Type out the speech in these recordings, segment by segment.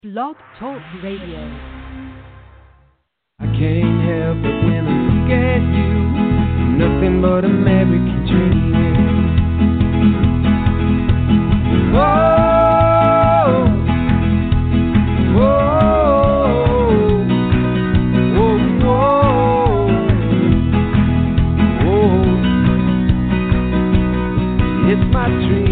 Blog Talk Radio. I can't help it when I look at you. Nothing but American dreaming. Whoa, whoa, whoa, whoa, whoa. It's my dream.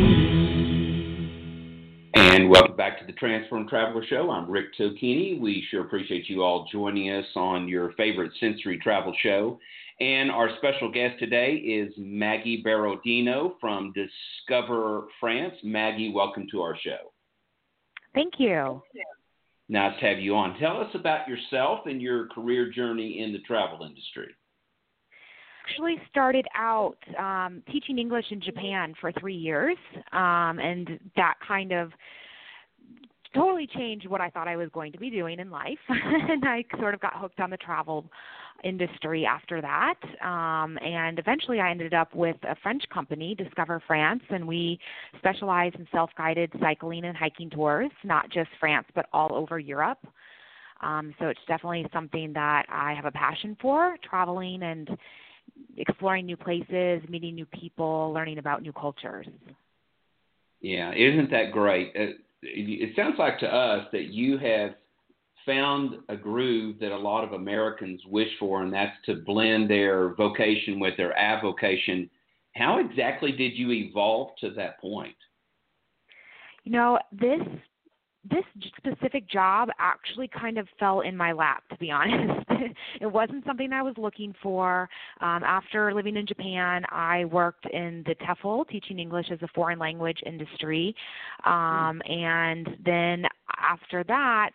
And welcome back to the Transform Traveler Show. I'm Rick Tocchini. We sure appreciate you all joining us on your favorite sensory travel show. And our special guest today is Maggie Berardino from Discover France. Maggie, welcome to our show. Thank you. Nice to have you on. Tell us about yourself and your career journey in the travel industry. Actually started out teaching English in Japan for 3 years, and that kind of totally changed what I thought I was going to be doing in life. And I sort of got hooked on the travel industry after that. And eventually I ended up with a French company, Discover France, and we specialize in self-guided cycling and hiking tours, not just France, but all over Europe. So it's definitely something that I have a passion for, traveling and exploring new places, meeting new people, learning about new cultures. Yeah, isn't that great? It sounds like to us that you have found a groove that a lot of Americans wish for, and that's to blend their vocation with their avocation. How exactly did you evolve to that point? You know, this specific job actually kind of fell in my lap, to be honest. It wasn't something I was looking for. After living in Japan, I worked in the TEFL, teaching English as a foreign language industry. And then after that,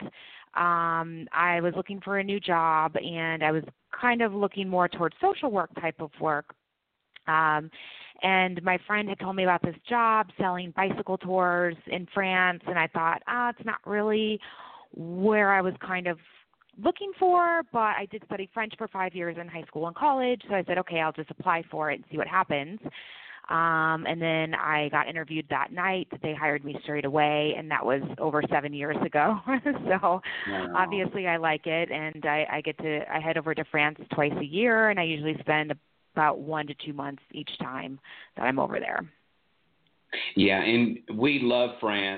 I was looking for a new job, and I was kind of looking more towards social work type of work. And my friend had told me about this job selling bicycle tours in France, and I thought, it's not really where I was kind of looking for, but I did study French for 5 years in high school and college, so I said, okay, I'll just apply for it and see what happens. And then I got interviewed that night. They hired me straight away, and that was over 7 years ago. So Obviously I like it, and I head over to France twice a year, and I usually spend about 1 to 2 months each time that I'm over there. Yeah, and we love France.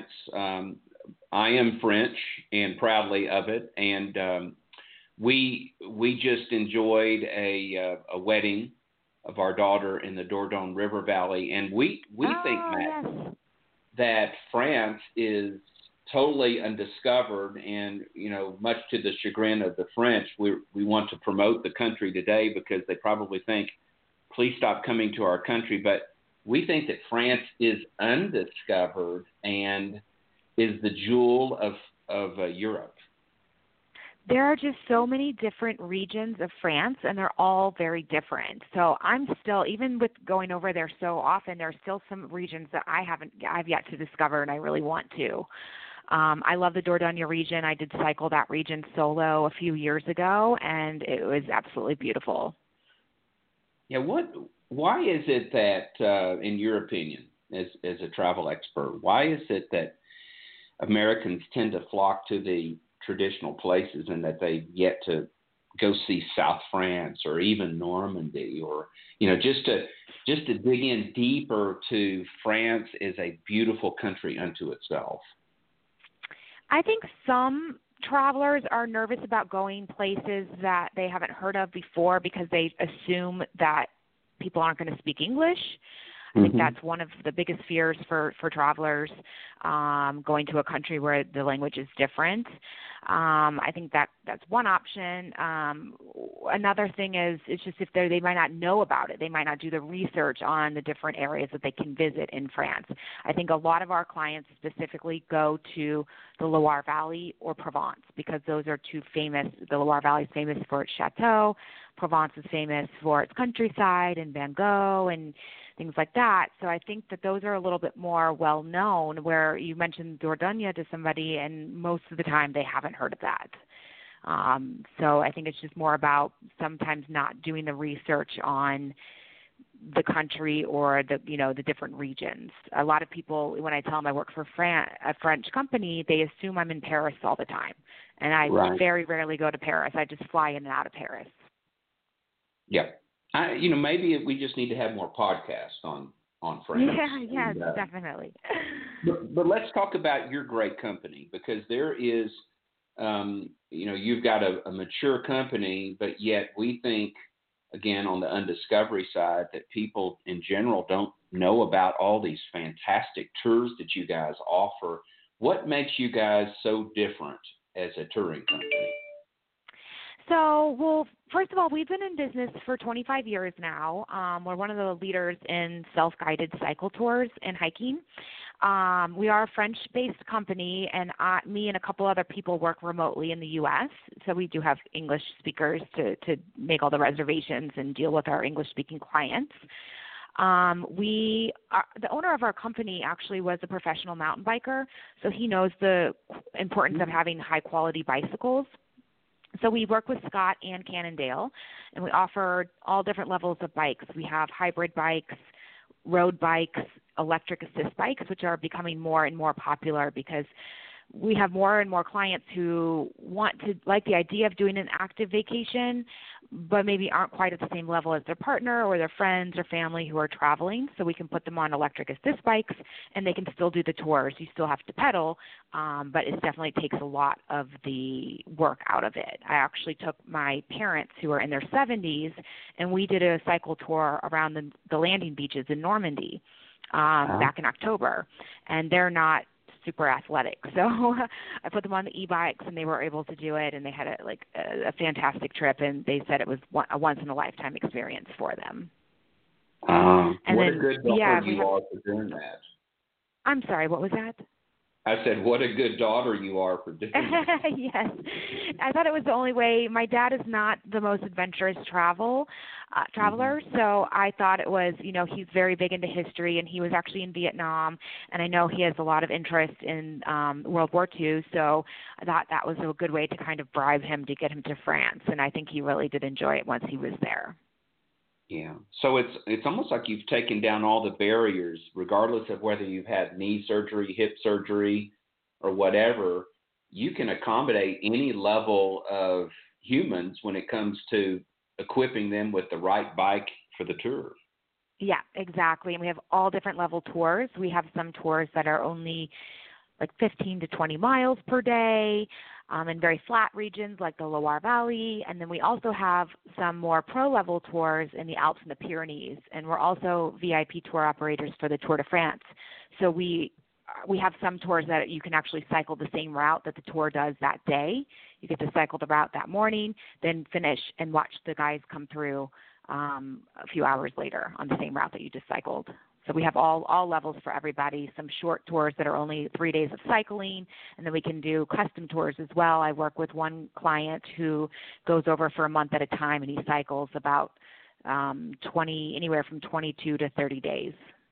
I am French and proudly of it. And we just enjoyed a wedding of our daughter in the Dordogne River Valley, and we think, Matt, yes, that France is totally undiscovered, and much to the chagrin of the French, we want to promote the country today because they probably think, please stop coming to our country. But we think that France is undiscovered and is the jewel of Europe. there are just so many different regions of France, and they're all very different. So I'm still, even with going over there so often, there are still some regions that I've yet to discover, and I really want to. I love the Dordogne region. I did cycle that region solo a few years ago, and it was absolutely beautiful. Yeah, why is it that, in your opinion, as a travel expert, why is it that Americans tend to flock to the traditional places and that they've yet to go see South France or even Normandy, or just to dig in deeper to France is a beautiful country unto itself? I think some travelers are nervous about going places that they haven't heard of before because they assume that people aren't going to speak English. I think that's one of the biggest fears for travelers, going to a country where the language is different. I think that's one option. Another thing is, it's just if they might not know about it. They might not do the research on the different areas that they can visit in France. I think a lot of our clients specifically go to the Loire Valley or Provence because those are two famous. The Loire Valley is famous for its chateau. Provence is famous for its countryside and Van Gogh and things like that. So I think that those are a little bit more well-known, where you mentioned Dordogne to somebody, and most of the time they haven't heard of that. So I think it's just more about sometimes not doing the research on the country or the different regions. A lot of people, when I tell them I work for a French company, they assume I'm in Paris all the time, and I very rarely go to Paris. I just fly in and out of Paris. Yeah, maybe we just need to have more podcasts on France. Yeah, definitely. But let's talk about your great company, because there is, you've got a mature company, but yet we think, again, on the undiscovery side, that people in general don't know about all these fantastic tours that you guys offer. What makes you guys so different as a touring company? So, well, first of all, we've been in business for 25 years now. We're one of the leaders in self-guided cycle tours and hiking. We are a French-based company, and me and a couple other people work remotely in the U.S., so we do have English speakers to make all the reservations and deal with our English-speaking clients. The owner of our company actually was a professional mountain biker, so he knows the importance of having high-quality bicycles. So we work with Scott and Cannondale, and we offer all different levels of bikes. We have hybrid bikes, road bikes, electric assist bikes, which are becoming more and more popular because we have more and more clients who like the idea of doing an active vacation, but maybe aren't quite at the same level as their partner or their friends or family who are traveling. So we can put them on electric assist bikes, and they can still do the tours. You still have to pedal, but it definitely takes a lot of the work out of it. I actually took my parents, who are in their 70s, and we did a cycle tour around the landing beaches in Normandy back in October, and they're not super athletic. So I put them on the e-bikes, and they were able to do it, and they had a fantastic trip, and they said it was a once-in-a-lifetime experience for them. What a good daughter you are for doing that. I'm sorry, what was that? I said, what a good daughter you are for doing that. Yes. I thought it was the only way. My dad is not the most adventurous traveler, so I thought it was, he's very big into history, and he was actually in Vietnam, and I know he has a lot of interest in World War II, so I thought that was a good way to kind of bribe him to get him to France, and I think he really did enjoy it once he was there. Yeah. So it's almost like you've taken down all the barriers, regardless of whether you've had knee surgery, hip surgery, or whatever. You can accommodate any level of humans when it comes to equipping them with the right bike for the tour. Yeah, exactly. And we have all different level tours. We have some tours that are only like 15 to 20 miles per day, in very flat regions like the Loire Valley. And then we also have some more pro-level tours in the Alps and the Pyrenees. And we're also VIP tour operators for the Tour de France. So we have some tours that you can actually cycle the same route that the tour does that day. You get to cycle the route that morning, then finish and watch the guys come through a few hours later on the same route that you just cycled. So we have all levels for everybody, some short tours that are only 3 days of cycling, and then we can do custom tours as well. I work with one client who goes over for a month at a time, and he cycles about anywhere from 22 to 30 days.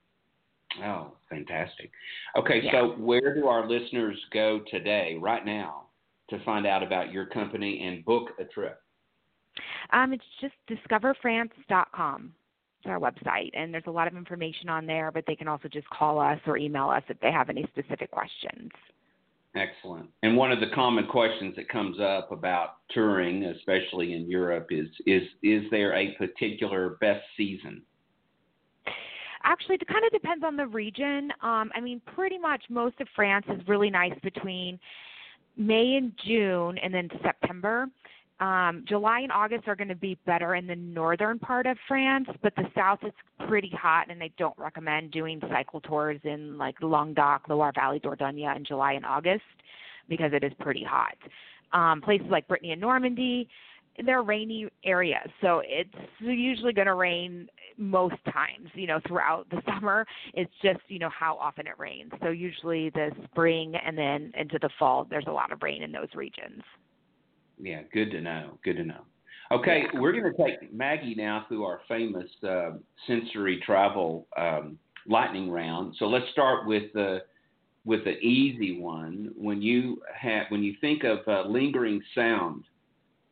Oh, fantastic. Okay, yeah. So where do our listeners go today, right now, to find out about your company and book a trip? It's just discoverfrance.com. Our website, and there's a lot of information on there, but they can also just call us or email us if they have any specific questions. Excellent. And one of the common questions that comes up about touring, especially in Europe, is there a particular best season? Actually, it kind of depends on the region. Pretty much most of France is really nice between May and June and then September. July and August are going to be better in the northern part of France, but the south is pretty hot, and I don't recommend doing cycle tours in like Languedoc, Loire Valley, Dordogne in July and August because it is pretty hot. Places like Brittany and Normandy, they're rainy areas, so it's usually going to rain most times, throughout the summer. It's just, how often it rains. So usually the spring and then into the fall, there's a lot of rain in those regions. Yeah, good to know. Okay, We're going to take Maggie now through our famous sensory travel lightning round. So let's start with the easy one. When you think of lingering sound,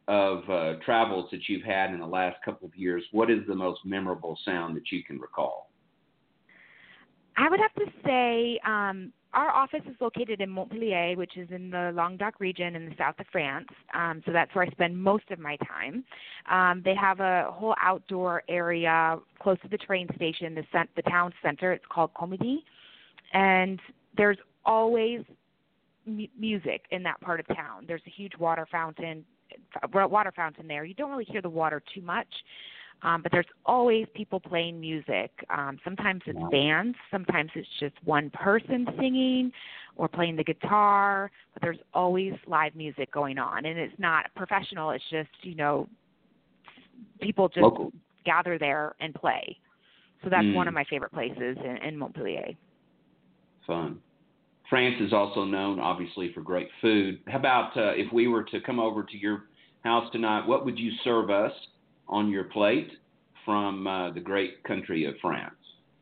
of travels that you've had in the last couple of years, what is the most memorable sound that you can recall? I would have to say our office is located in Montpellier, which is in the Languedoc region in the south of France. So that's where I spend most of my time. They have a whole outdoor area close to the train station, the town center. It's called Comédie. And there's always music in that part of town. There's a huge water fountain there. You don't really hear the water too much. But there's always people playing music. Sometimes it's bands. Sometimes it's just one person singing or playing the guitar. But there's always live music going on. And it's not professional. It's just, people just local. Gather there and play. So that's one of my favorite places in Montpellier. Fun. France is also known, obviously, for great food. How about if we were to come over to your house tonight, what would you serve us on your plate from the great country of France?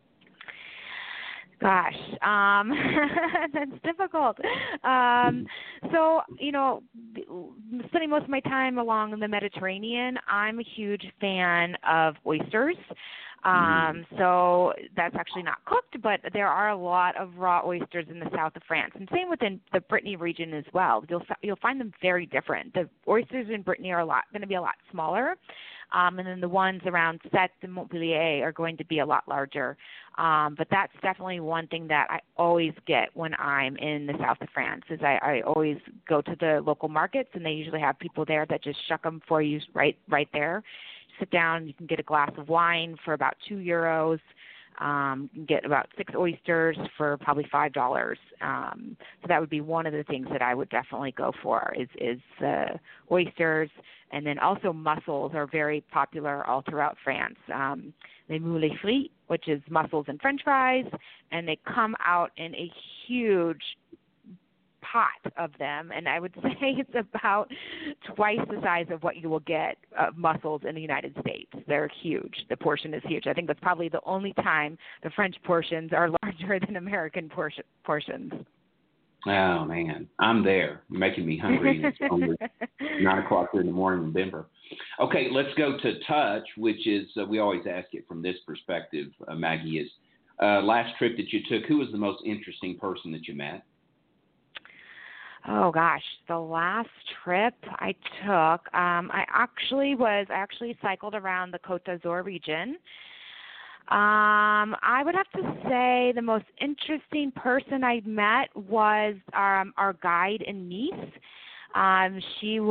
Gosh, that's difficult. So, spending most of my time along the Mediterranean, I'm a huge fan of oysters. So that's actually not cooked, but there are a lot of raw oysters in the south of France, and same within the Brittany region as well. You'll find them very different. The oysters in Brittany are going to be a lot smaller, and then the ones around Sète and Montpellier are going to be a lot larger. But that's definitely one thing that I always get when I'm in the south of France. Is I always go to the local markets, and they usually have people there that just shuck them for you right there. Sit down, you can get a glass of wine for about €2. You can get about 6 oysters for probably $5. So that would be one of the things that I would definitely go for is oysters. And then also mussels are very popular all throughout France. Les moules frites, which is mussels and French fries, and they come out in a huge pot of them, and I would say it's about twice the size of what you will get mussels in the United States. They're huge. The portion is huge. I think that's probably the only time the French portions are larger than American portions. Oh, man. I'm there. You're making me hungry. It's hungry. 9 o'clock here in the morning in Denver. Okay, let's go to touch, which is, we always ask it from this perspective, Maggie, is last trip that you took, who was the most interesting person that you met? Oh gosh, the last trip I took, I actually cycled around the Côte d'Azur region. I would have to say the most interesting person I met was our guide in Nice.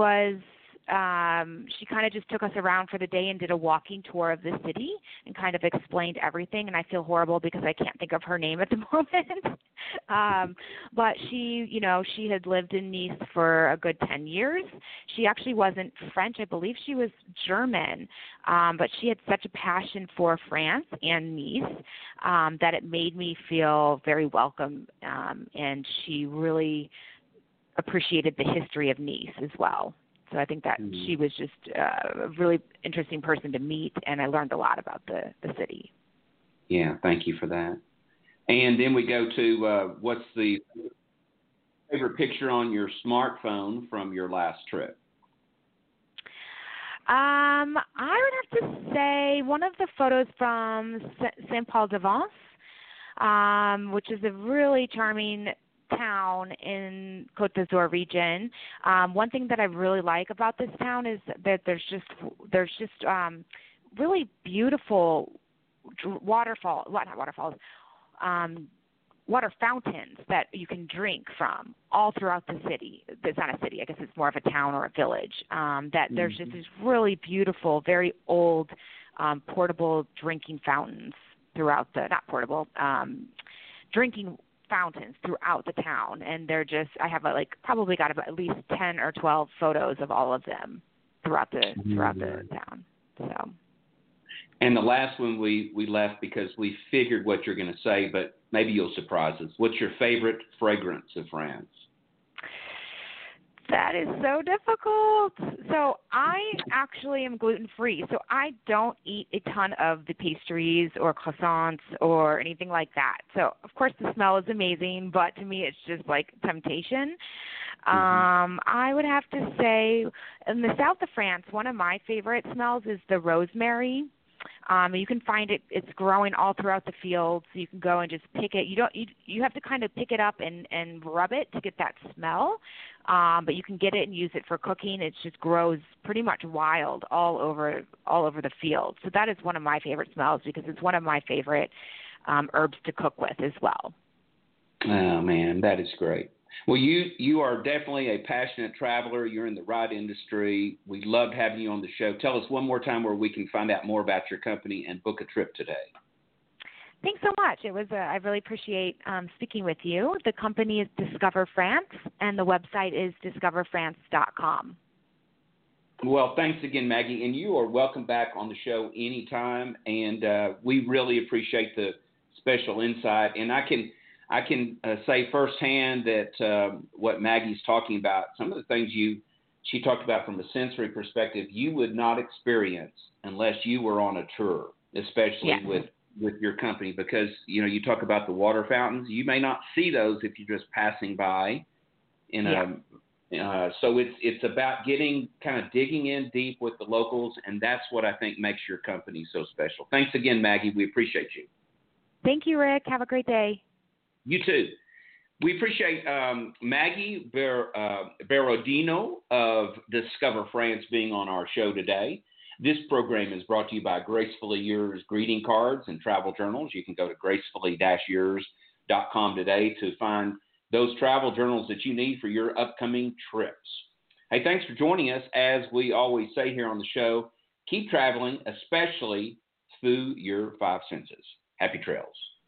She kind of just took us around for the day and did a walking tour of the city and kind of explained everything. And I feel horrible because I can't think of her name at the moment. But she had lived in Nice for a good 10 years. She actually wasn't French. I believe she was German. But she had such a passion for France and Nice that it made me feel very welcome. And she really appreciated the history of Nice as well. So I think that she was just a really interesting person to meet, and I learned a lot about the city. Yeah, thank you for that. And then we go to what's the favorite picture on your smartphone from your last trip? I would have to say one of the photos from Saint-Paul-de-Vence, which is a really charming town in Côte d'Azur region. One thing that I really like about this town is that there's just really beautiful water fountains that you can drink from all throughout the city. It's not a city, I guess it's more of a town or a village. There's just these really beautiful, very old, portable drinking fountains throughout drinking fountains throughout the town, and they're just, I have probably got about at least 10 or 12 photos of all of them throughout the town. So. And the last one we left because we figured what you're going to say, but maybe you'll surprise us. What's your favorite fragrance of France? That is so difficult. So I actually am gluten-free, so I don't eat a ton of the pastries or croissants or anything like that. So, of course, the smell is amazing, but to me it's just like temptation. I would have to say in the south of France, one of my favorite smells is the rosemary. You can find it; it's growing all throughout the fields. So you can go and just pick it. You have to kind of pick it up and rub it to get that smell. But you can get it and use it for cooking. It just grows pretty much wild all over the field. So that is one of my favorite smells because it's one of my favorite herbs to cook with as well. Oh man, that is great. Well, you are definitely a passionate traveler. You're in the right industry. We loved having you on the show. Tell us one more time where we can find out more about your company and book a trip today. Thanks so much. I really appreciate speaking with you. The company is Discover France, and the website is discoverfrance.com. Well, thanks again, Maggie, and you are welcome back on the show anytime. And we really appreciate the special insight. And I can say firsthand that what Maggie's talking about, some of the things she talked about from a sensory perspective, you would not experience unless you were on a tour, especially with your company, because you talk about the water fountains. You may not see those if you're just passing by. So it's about digging in deep with the locals, and that's what I think makes your company so special. Thanks again, Maggie. We appreciate you. Thank you, Rick. Have a great day. You too. We appreciate Maggie Berardino of Discover France being on our show today. This program is brought to you by Gracefully Yours greeting cards and travel journals. You can go to gracefully-yours.com today to find those travel journals that you need for your upcoming trips. Hey, thanks for joining us. As we always say here on the show, keep traveling, especially through your five senses. Happy trails.